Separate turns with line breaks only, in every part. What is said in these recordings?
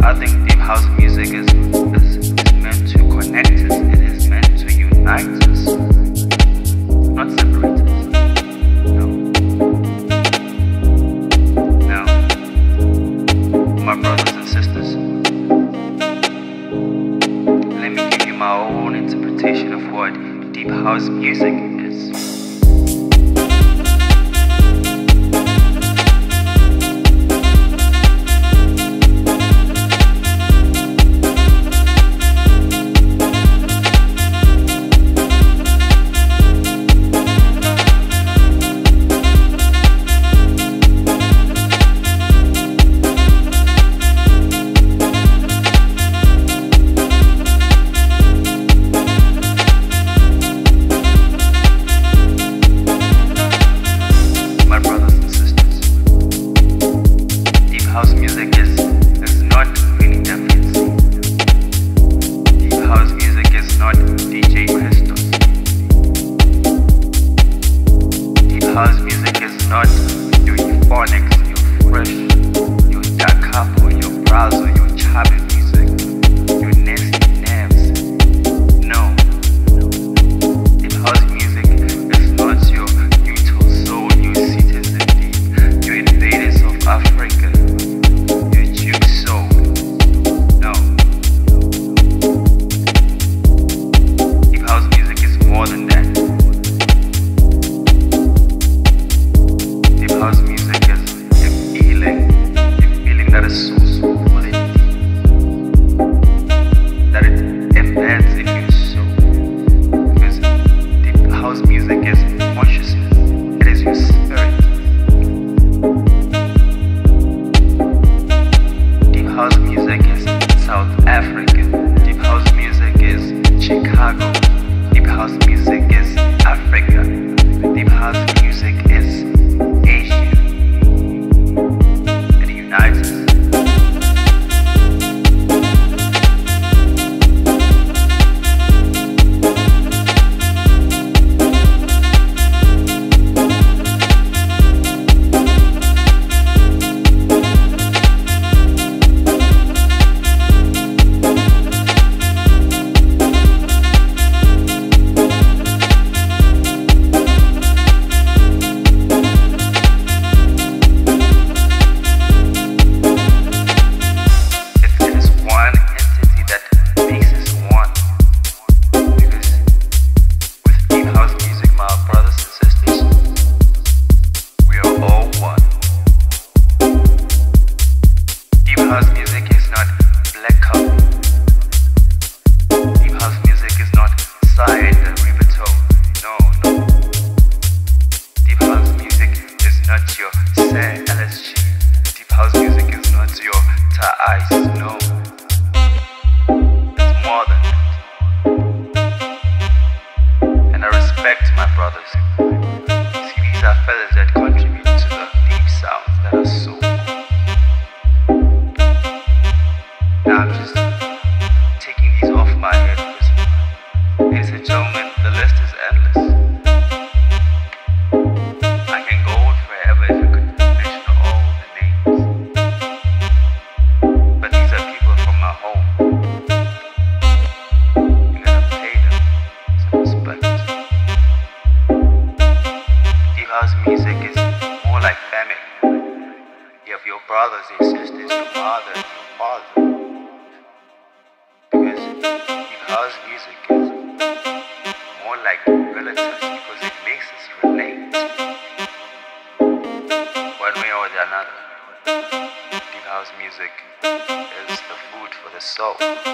I think deep house music is meant to connect us. It is meant to unite us, not separate us. No. Now, my brothers and sisters, let me give you my own interpretation of what deep house music is. House music is not really different. Deep house music is not DJ Christos. Deep house music is not your euphonics, your fresh, your dark couple, your browser, your chubby music, your nasty names. No. Deep house music is not your neutral soul, your citizen deep, your invaders of Africa. More than that. Deep house music is a feeling that is so soulful and deep, that it embeds in your soul. Because deep house music is consciousness, it is your spirit. Deep house music is South African. Deep house music is Chicago. Deep house music is Africa. Deep house music is Asia. It unites us. House music is not black cover. Deep house music is not side riveto. No. Deep house music is not your sad LSG. Deep house music is not your ice. No. It's more than that. And I respect my brothers. See, these are fellas that contribute to the deep sounds that are so. Now I'm just taking these off my head because, ladies and gentlemen, the list is endless. I can go on forever if I could mention all the names. But these are people from my home. You gotta pay them some respect. Deep house music is more like family. You have your brothers, your sisters, your mother, your father. Deep house music is more like relatives because it makes us relate one way or the another. Deep house music is the food for the soul.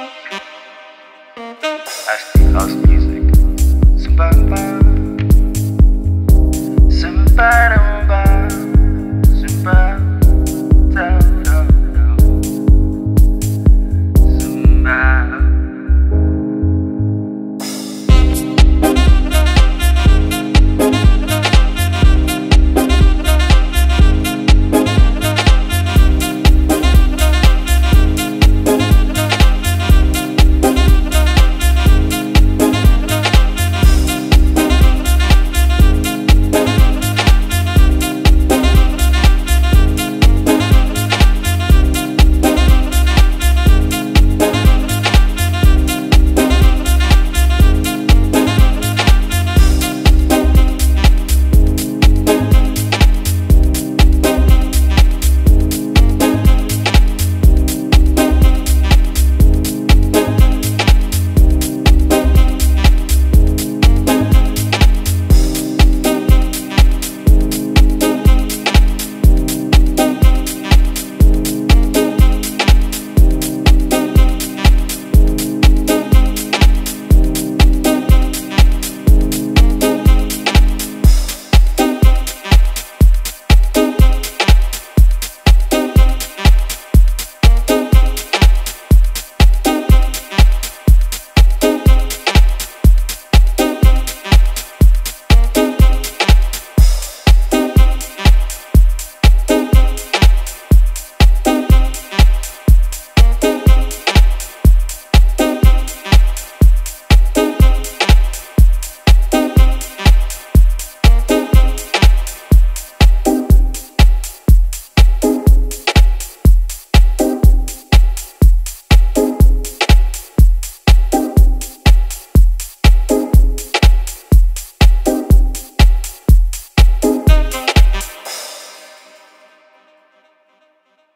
That's deep house music.